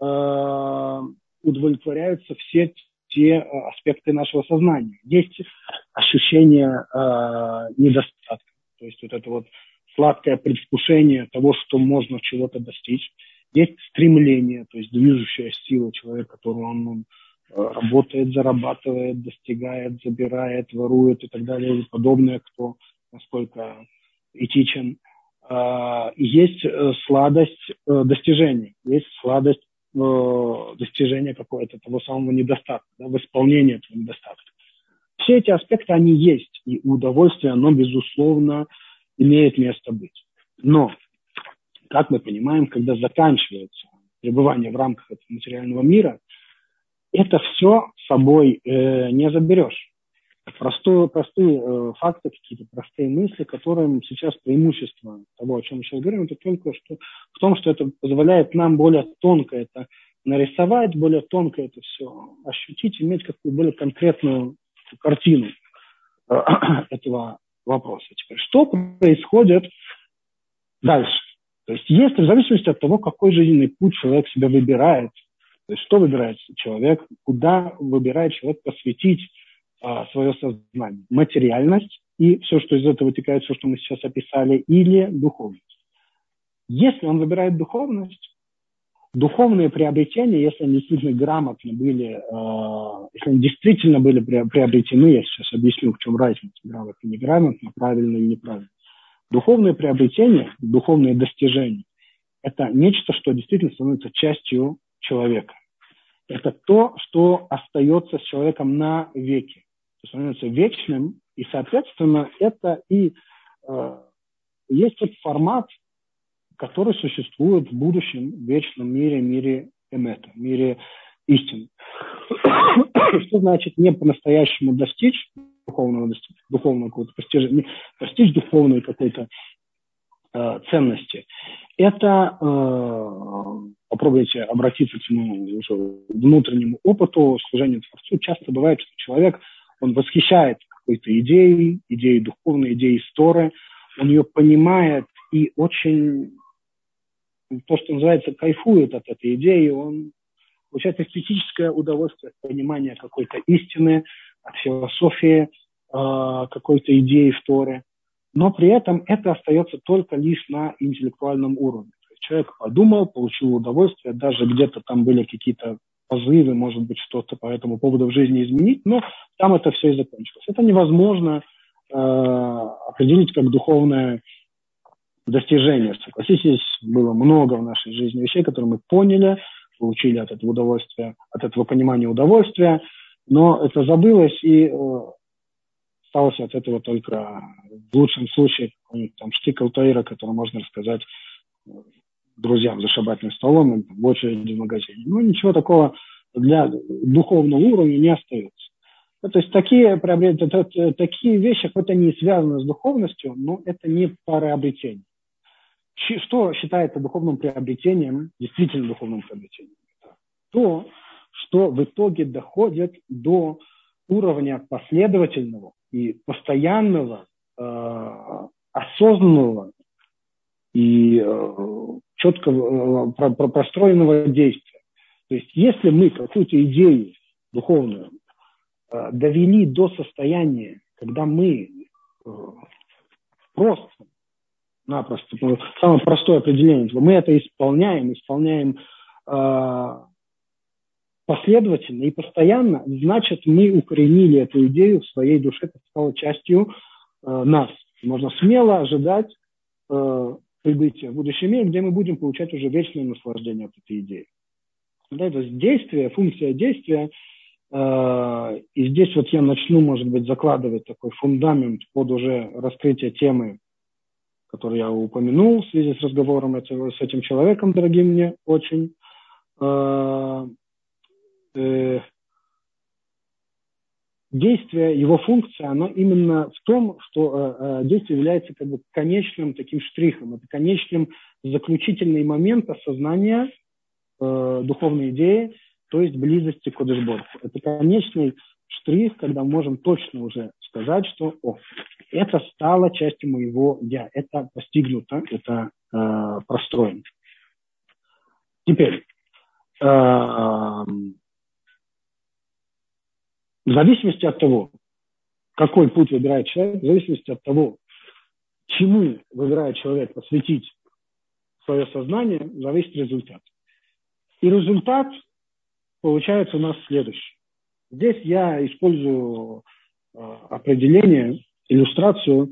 удовлетворяются все те аспекты нашего сознания. Есть ощущение недостатка, то есть вот это вот сладкое предвкушение того, что можно чего-то достичь. Есть стремление, то есть движущая сила человека, которую он работает, зарабатывает, достигает, забирает, ворует и так далее и подобное, кто насколько этичен. Есть сладость достижений, есть сладость достижения какого-то того самого недостатка, да, восполнения этого недостатка. Все эти аспекты, они есть, и удовольствие, оно, безусловно, имеет место быть. Но, как мы понимаем, когда заканчивается пребывание в рамках этого материального мира, это все с собой не заберешь. Простые факты, какие-то простые мысли, которым сейчас преимущество того, о чем мы сейчас говорим, это только что в том, что это позволяет нам более тонко это нарисовать, более тонко это все ощутить, иметь какую-то более конкретную картину этого вопроса. Теперь, что происходит дальше? То есть, если в зависимости от того, какой жизненный путь человек себя выбирает, то есть, что выбирает человек, куда выбирает человек посвятить свое сознание. Материальность и все, что из этого вытекает, все, что мы сейчас описали, или духовность. Если он выбирает духовность, духовные приобретения, если они действительно грамотно были, если они действительно были приобретены, я сейчас объясню, в чем разница, грамотно, неграмотно, правильно и неправильно. Духовные приобретения, духовные достижения – это нечто, что действительно становится частью человека. Это то, что остается с человеком навеки, становится вечным, и, соответственно, это и есть тот формат, который существует в будущем вечном мире, мире эмета, мире истины. Что значит не по-настоящему достичь духовного какого-то достичь духовной какой-то ценности? Это попробуйте обратиться к своему внутреннему опыту служения Творцу. Часто бывает, что человек, он восхищается какой-то идеей духовной, идеей Торы, он ее понимает и очень, то, что называется, кайфует от этой идеи, он получает эстетическое удовольствие от понимания какой-то истины, от философии какой-то идеи в Торе. Но при этом это остается только лишь на интеллектуальном уровне. То есть человек подумал, получил удовольствие, даже где-то там были какие-то позывы, может быть, что-то по этому поводу в жизни изменить, но там это все и закончилось. Это невозможно определить как духовное достижение. Согласитесь, было много в нашей жизни вещей, которые мы поняли, получили от этого удовольствия, от этого понимания удовольствия, но это забылось, и осталось от этого только в лучшем случае какой-нибудь там штикл Таира, который можно рассказать друзьям за шаббатным столом или в очереди в магазине. Ну, ничего такого для духовного уровня не остается. То есть такие вещи, хоть они и связаны с духовностью, но это не приобретение. Что считается духовным приобретением, действительно духовным приобретением? То, что в итоге доходит до уровня последовательного и постоянного, осознанного и четко простроенного действия. То есть если мы какую-то идею духовную довели до состояния, когда мы просто-напросто, самое простое определение, мы это исполняем последовательно и постоянно, значит, мы укоренили эту идею в своей душе, это стало частью нас. Можно смело ожидать прибытия в будущий мир, где мы будем получать уже вечное наслаждение от этой идеи. Да, то есть действие, функция действия. И здесь вот я начну, может быть, закладывать такой фундамент под уже раскрытие темы, которую я упомянул в связи с разговором с этим человеком, дорогим мне очень. Действие, его функция, оно именно в том, что действие является как бы конечным таким штрихом, это конечным заключительный момент осознания духовной идеи, то есть близости к Кодеш-Боруху. Это конечный штрих, когда мы можем точно уже сказать, что это стало частью моего «я», это постигнуто, это простроено. Теперь, в зависимости от того, какой путь выбирает человек, в зависимости от того, чему выбирает человек посвятить свое сознание, зависит результат. И результат получается у нас следующий. Здесь я использую определение, иллюстрацию,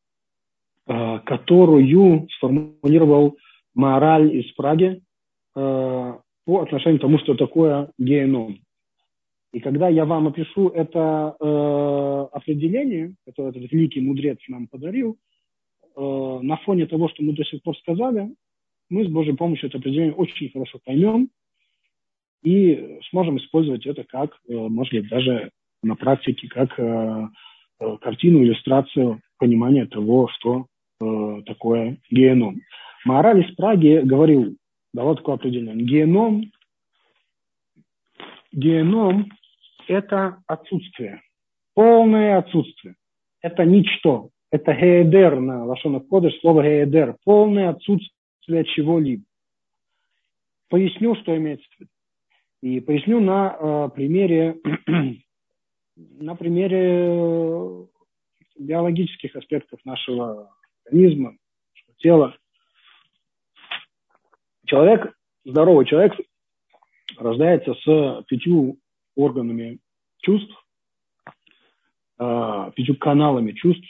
которую сформулировал Маораль из Праги по отношению к тому, что такое геном. И когда я вам опишу это определение, которое этот великий мудрец нам подарил, на фоне того, что мы до сих пор сказали, мы с Божьей помощью это определение очень хорошо поймем и сможем использовать это как, может быть, даже на практике, как картину, иллюстрацию понимания того, что такое геном. Маораль из Праги говорил, давал такое определение. Геном – это отсутствие, полное отсутствие. Это ничто. Это геэдер на лашон кодеш, слово геэдер, полное отсутствие чего-либо. Поясню, что имеется в виду. И поясню на примере биологических аспектов нашего организма, нашего тела. Здоровый человек рождается с 5 органами чувств, 5 каналами чувств.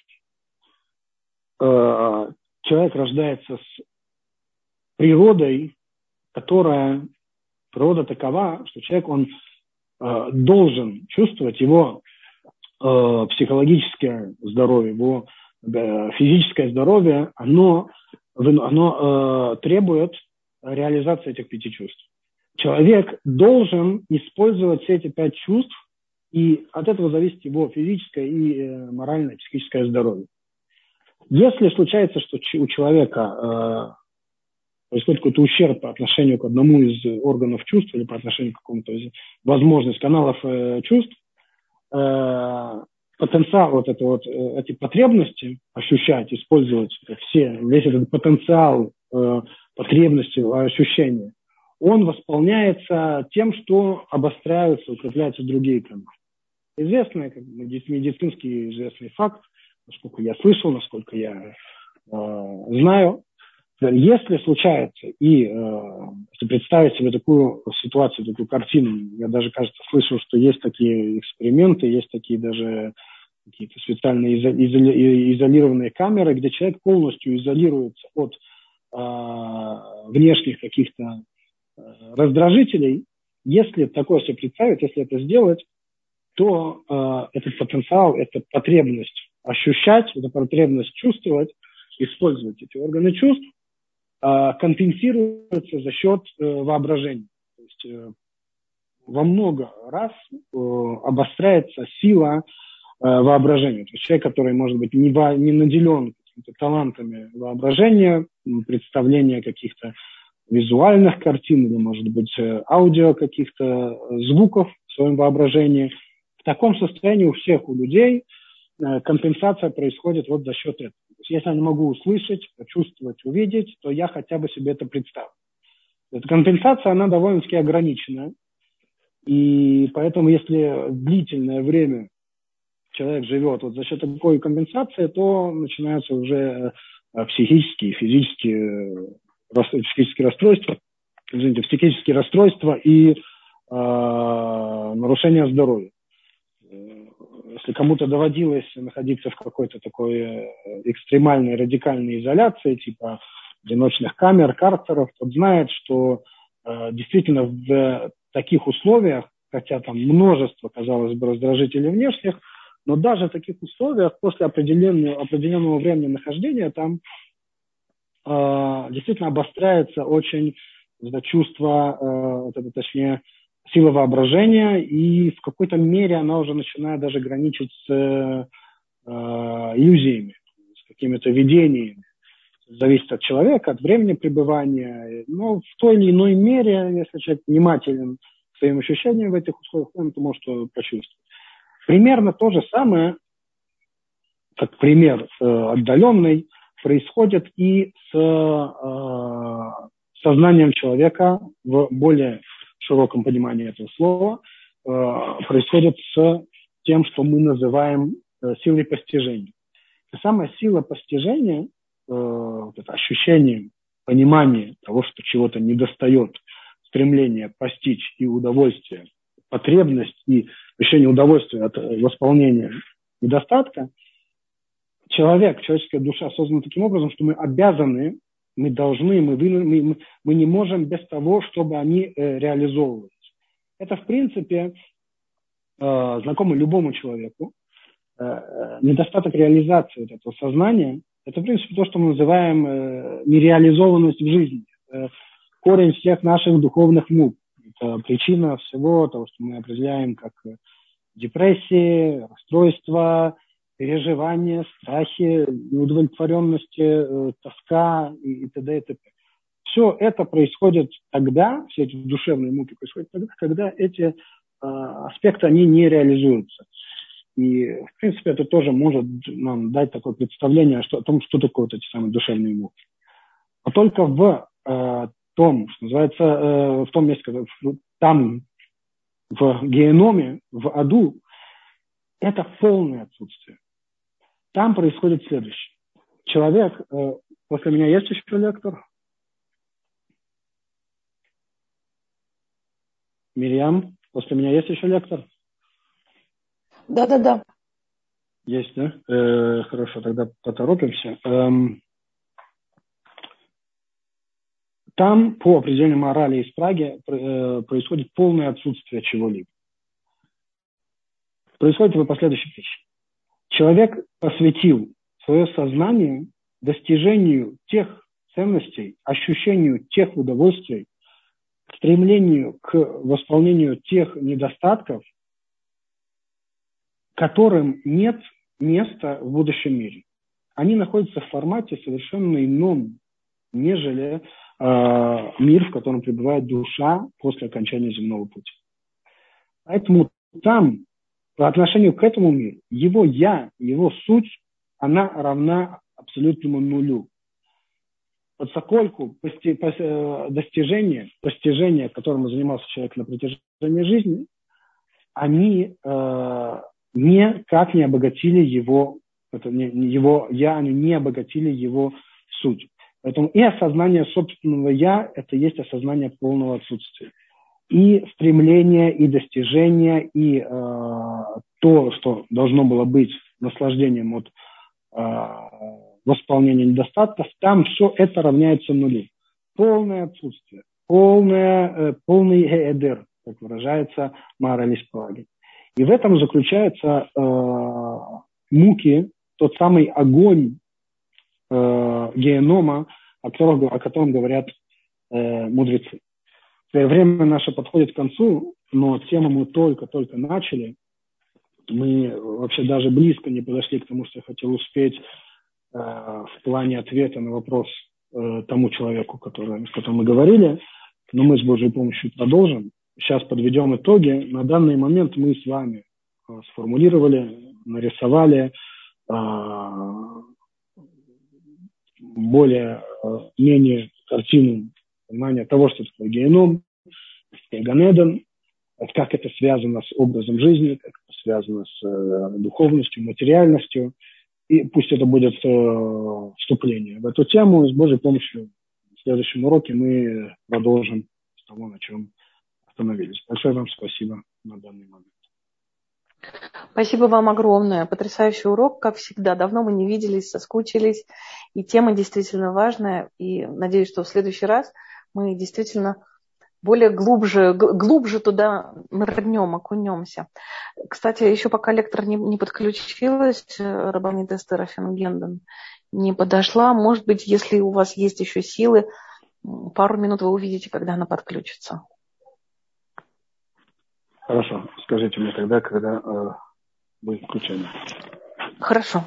Человек рождается с природой, природа такова, что человек, он должен чувствовать его психологическое здоровье, его физическое здоровье, оно требует реализации этих 5 чувств. Человек должен использовать все эти 5 чувств, и от этого зависит его физическое и моральное, психическое здоровье. Если случается, что у человека происходит какой-то ущерб по отношению к одному из органов чувств или по отношению к какому-то из возможных каналов чувств, потенциал эти потребности ощущать, использовать весь этот потенциал потребности, ощущения, он восполняется тем, что обостряются, укрепляются другие каналы. Известный, медицинский известный факт, насколько я слышал, насколько я знаю, если случается, если представить себе такую ситуацию, такую картину, я даже, кажется, слышал, что есть такие эксперименты, есть такие даже какие-то специальные изолированные камеры, где человек полностью изолируется от внешних каких-то раздражителей, если такое себе представить, если это сделать, то этот потенциал, эта потребность ощущать, эта потребность чувствовать, использовать эти органы чувств, компенсируется за счет воображения. То есть во много раз обостряется сила воображения. То есть человек, который, может быть, не наделен какими-то талантами воображения, представления каких-то визуальных картин или, может быть, аудио каких-то звуков в своем воображении, в таком состоянии у всех, у людей компенсация происходит вот за счет этого. То есть если я не могу услышать, почувствовать, увидеть, то я хотя бы себе это представлю. Эта компенсация, она довольно-таки ограничена. И поэтому, если длительное время человек живет вот за счет такой компенсации, то начинаются уже психические, физические расстройства, психические расстройства и нарушения здоровья. Если кому-то доводилось находиться в какой-то такой экстремальной, радикальной изоляции, типа одиночных камер, карцеров, тот знает, что действительно в таких условиях, хотя там множество, казалось бы, раздражителей внешних, но даже в таких условиях после определенного времени нахождения там действительно обостряется очень это чувство, точнее, сила воображения, и в какой-то мере она уже начинает даже граничить с иллюзиями, с какими-то видениями. Зависит от человека, от времени пребывания, но в той или иной мере, если человек внимателен к своим ощущениям в этих условиях, он это может почувствовать. Примерно то же самое, как пример отдаленный, происходит и с сознанием человека в более широком понимании этого слова, происходит с тем, что мы называем силой постижения. И самая сила постижения, вот это ощущение, понимание того, что чего-то недостает, стремление постичь и удовольствие, потребность и ощущение удовольствия от восполнения недостатка, человеческая душа создана таким образом, что мы обязаны, мы должны, мы не можем без того, чтобы они реализовывались. Это, в принципе, знакомо любому человеку. Недостаток реализации вот этого сознания – это, в принципе, то, что мы называем нереализованность в жизни. Корень всех наших духовных мук. Это причина всего того, что мы определяем как депрессии, расстройства, переживания, страхи, неудовлетворенности, тоска и т.д. и т.п. Все это происходит тогда, все эти душевные муки происходят тогда, когда эти аспекты, они не реализуются. И, в принципе, это тоже может нам дать такое представление о том, что такое вот эти самые душевные муки. Но только в том, что называется, в том месте, там, в геноме, в аду, это полное отсутствие. Там происходит следующее. Человек, после меня есть еще лектор? Мирьям, после меня есть еще лектор? Да. Есть, да? Хорошо, тогда поторопимся. Там, по определению морали из Праги, происходит полное отсутствие чего-либо. Происходит по следующей причине. Человек посвятил свое сознание достижению тех ценностей, ощущению тех удовольствий, стремлению к восполнению тех недостатков, которым нет места в будущем мире. Они находятся в формате совершенно ином, нежели мир, в котором пребывает душа после окончания земного пути. Поэтому там, по отношению к этому миру, его «я», его суть, она равна абсолютному нулю. Поскольку достижения, которым занимался человек на протяжении жизни, они никак не обогатили его «я», они не обогатили его суть. Поэтому и осознание собственного «я» – это есть осознание полного отсутствия. И стремление, и достижение, и то, что должно было быть наслаждением от восполнения недостатков, там все это равняется нулю. Полное отсутствие. полный геэдер, как выражается Маораль из Праги. И в этом заключаются муки, тот самый огонь генома, о котором говорят мудрецы. Время наше подходит к концу, но тему мы только-только начали. Мы вообще даже близко не подошли к тому, что я хотел успеть в плане ответа на вопрос тому человеку, с которым мы говорили. Но мы с Божьей помощью продолжим. Сейчас подведем итоги. На данный момент мы с вами сформулировали, нарисовали более-менее картину понимания того, что такое геном, Ганеден, как это связано с образом жизни, как это связано с духовностью, материальностью. И пусть это будет вступление в эту тему. И с Божьей помощью в следующем уроке мы продолжим с того, на чем остановились. Большое вам спасибо на данный момент. Спасибо вам огромное. Потрясающий урок, как всегда. Давно мы не виделись, соскучились. И тема действительно важная. И надеюсь, что в следующий раз мы действительно более глубже туда нырнем, окунемся. Кстати, еще пока лектор не подключилась, Рабанит Эстер Афенгенден не подошла. Может быть, если у вас есть еще силы, пару минут вы увидите, когда она подключится. Хорошо. Скажите мне тогда, когда будет включение. Хорошо.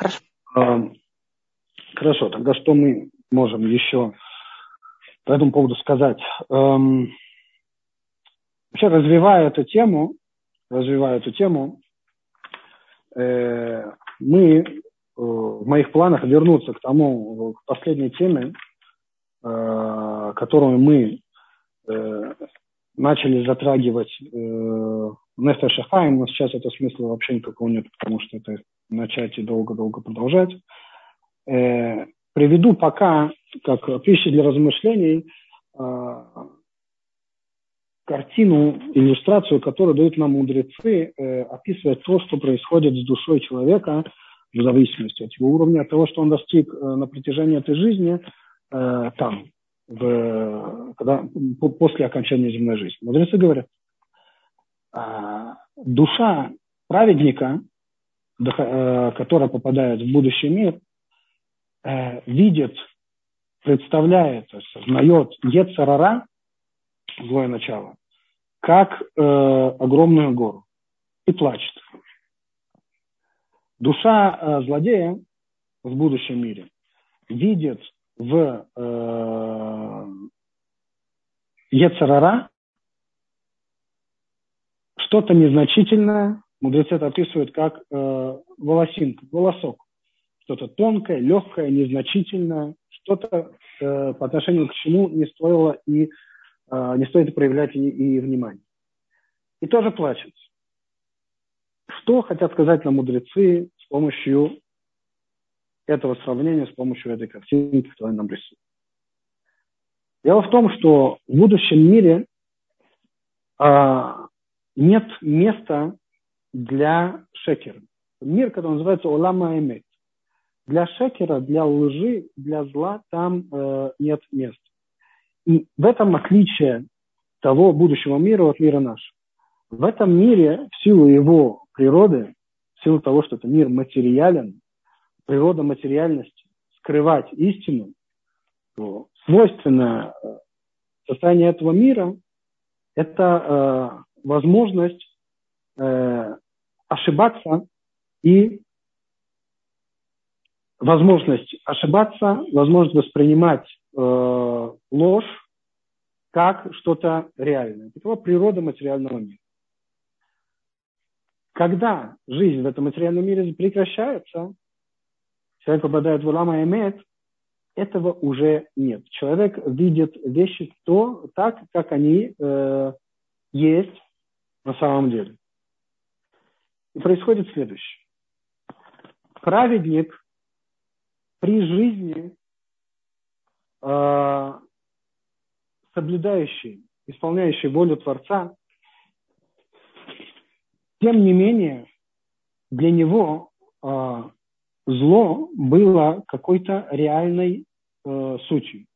Хорошо. Тогда что мы можем еще по этому поводу сказать? Вообще, развивая эту тему, мы в моих планах вернуться к последней теме, которую мы начали затрагивать Нефеш Хаим, но сейчас это смысла вообще никакого нет, потому что это начать и долго-долго продолжать. Приведу пока, как пищу для размышлений, картину, иллюстрацию, которую дают нам мудрецы, описывая то, что происходит с душой человека в зависимости от его уровня, от того, что он достиг на протяжении этой жизни после окончания земной жизни. Мудрецы говорят, душа праведника, которая попадает в будущий мир, видит, представляет, осознает Йецер ара, злое начало, как огромную гору и плачет. Душа злодея в будущем мире видит в Йецер ара что-то незначительное, мудрецы это описывают как волосинка, волосок. Что-то тонкое, легкое, незначительное, что-то по отношению к чему не стоит проявлять и внимание. И тоже плачет. Что хотят сказать нам мудрецы с помощью этого сравнения, с помощью этой картинки, которую нам рисуют? Дело в том, что в будущем мире нет места для шекера. Мир, который называется Олам ха-эмет. Для шекера, для лжи, для зла там нет места. И в этом отличие того будущего мира от мира нашего. В этом мире, в силу его природы, в силу того, что это мир материален, природа материальности, скрывать истину, то свойственное состояние этого мира – это возможность ошибаться возможность воспринимать ложь как что-то реальное. Такова природа материального мира. Когда жизнь в этом материальном мире прекращается, человек попадает в Олам ха-эмет, этого уже нет. Человек видит вещи так, как они есть на самом деле. И происходит следующее. Праведник при жизни, соблюдающий, исполняющий волю Творца, тем не менее, для него зло было какой-то реальной сутью.